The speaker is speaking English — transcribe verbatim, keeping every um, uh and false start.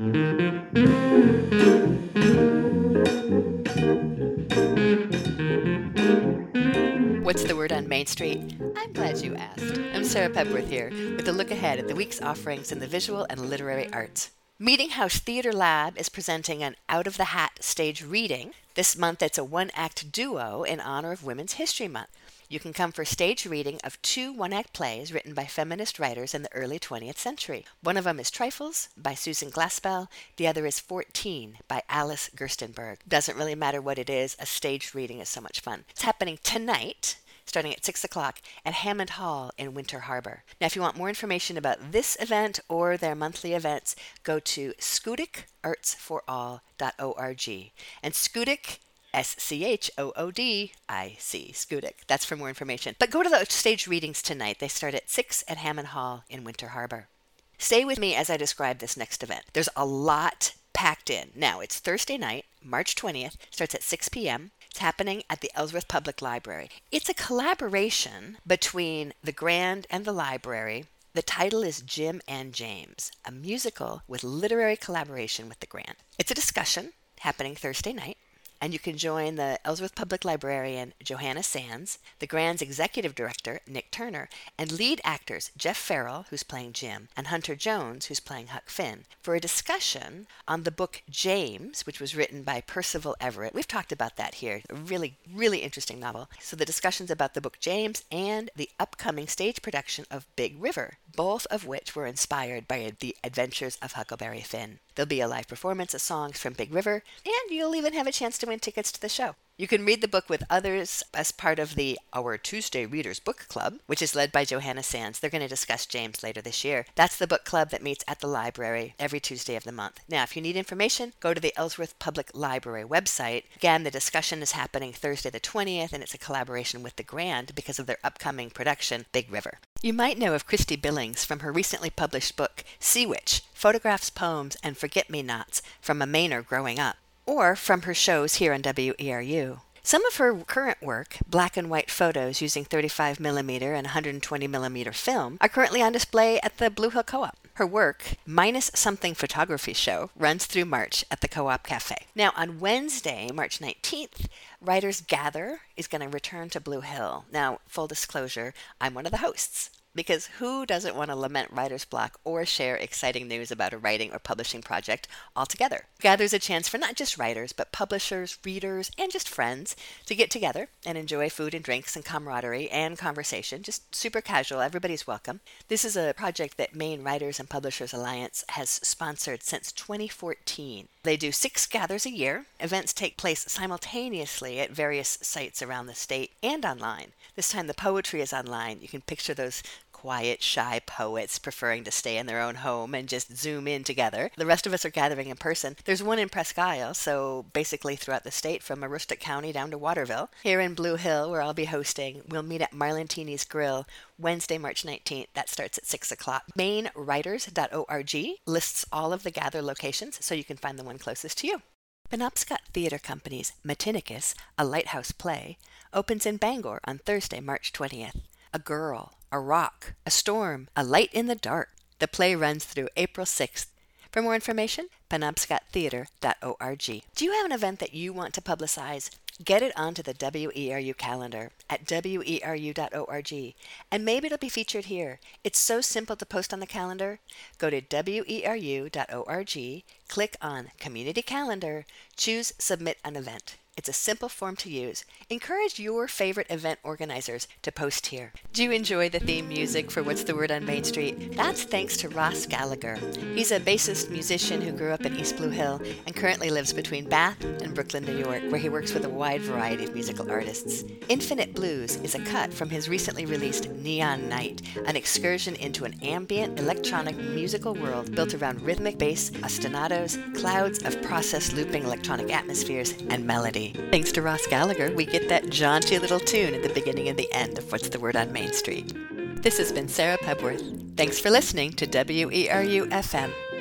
What's the word on Main Street? I'm glad you asked. I'm Sarah Pepworth here with a look ahead at the week's offerings in the visual and literary arts. Meeting House Theater Lab is presenting an out-of-the-hat stage reading. This month it's a one-act duo in honor of Women's History Month. You can come for stage reading of two one-act plays written by feminist writers in the early twentieth century. One of them is Trifles by Susan Glaspell. The other is fourteen by Alice Gerstenberg. Doesn't really matter what it is, a staged reading is so much fun. It's happening tonight, starting at six o'clock at Hammond Hall in Winter Harbor. Now, if you want more information about this event or their monthly events, go to schudic arts for all dot org. And Schudic, S C H O O D I C, Schudic. That's for more information. But go to the stage readings tonight. They start at six at Hammond Hall in Winter Harbor. Stay with me as I describe this next event. There's a lot packed in. Now, it's Thursday night, March twentieth, starts at six p.m. It's happening at the Ellsworth Public Library. It's a collaboration between the Grand and the library. The title is Jim and James, a musical with literary collaboration with the Grand. It's a discussion happening Thursday night, and you can join the Ellsworth Public Librarian Johanna Sands, the Grand's executive director Nick Turner, and lead actors Jeff Farrell, who's playing Jim, and Hunter Jones, who's playing Huck Finn, for a discussion on the book James, which was written by Percival Everett. We've talked about that here. A really, really interesting novel. So the discussion's about the book James and the upcoming stage production of Big River, both of which were inspired by the adventures of Huckleberry Finn. There'll be a live performance of songs from Big River, and you'll even have a chance to win tickets to the show. You can read the book with others as part of the Our Tuesday Readers Book Club, which is led by Johanna Sands. They're going to discuss James later this year. That's the book club that meets at the library every Tuesday of the month. Now, if you need information, go to the Ellsworth Public Library website. Again, the discussion is happening Thursday the twentieth, and it's a collaboration with the Grand because of their upcoming production, Big River. You might know of Christy Billings from her recently published book, Sea Witch, Photographs, Poems, and Forget-Me-Nots from a Mainer Growing Up, or from her shows here on W E R U. Some of her current work, black and white photos using thirty-five millimeter and one hundred twenty millimeter film, are currently on display at the Blue Hill Co-op. Her work, Minus Something Photography Show, runs through March at the Co-op Cafe. Now, on Wednesday, March nineteenth, Writers Gather is going to return to Blue Hill. Now, full disclosure, I'm one of the hosts. Because who doesn't want to lament writer's block or share exciting news about a writing or publishing project altogether? Gather's a chance for not just writers, but publishers, readers, and just friends to get together and enjoy food and drinks and camaraderie and conversation. Just super casual. Everybody's welcome. This is a project that Maine Writers and Publishers Alliance has sponsored since twenty fourteen. They do six gathers a year. Events take place simultaneously at various sites around the state and online. This time the poetry is online. You can picture those quiet, shy poets preferring to stay in their own home and just zoom in together. The rest of us are gathering in person. There's one in Presque Isle, so basically throughout the state from Aroostook County down to Waterville. Here in Blue Hill, where I'll be hosting, we'll meet at Marlantini's Grill Wednesday, March nineteenth. That starts at six o'clock. Maine Writers dot org lists all of the gather locations, so you can find the one closest to you. Penobscot Theatre Company's Matinicus, a lighthouse play, opens in Bangor on Thursday, March twentieth. A girl, a rock, a storm, a light in the dark. The play runs through April sixth. For more information, penobscot theatre dot org. Do you have an event that you want to publicize? Get it onto the W E R U calendar at W E R U dot org, and maybe it'll be featured here. It's so simple to post on the calendar. Go to W E R U dot org, click on Community Calendar, choose Submit an Event. It's a simple form to use. Encourage your favorite event organizers to post here. Do you enjoy the theme music for What's the Word on Main Street? That's thanks to Ross Gallagher. He's a bassist musician who grew up in East Blue Hill and currently lives between Bath and Brooklyn, New York, where he works with a wide variety of musical artists. Infinite Blues is a cut from his recently released Neon Night, an excursion into an ambient electronic musical world built around rhythmic bass, ostinatos, clouds of processed looping electronic atmospheres, and melody. Thanks to Ross Gallagher, we get that jaunty little tune at the beginning and the end of What's the Word on Main Street. This has been Sarah Pepworth. Thanks for listening to W E R U F M.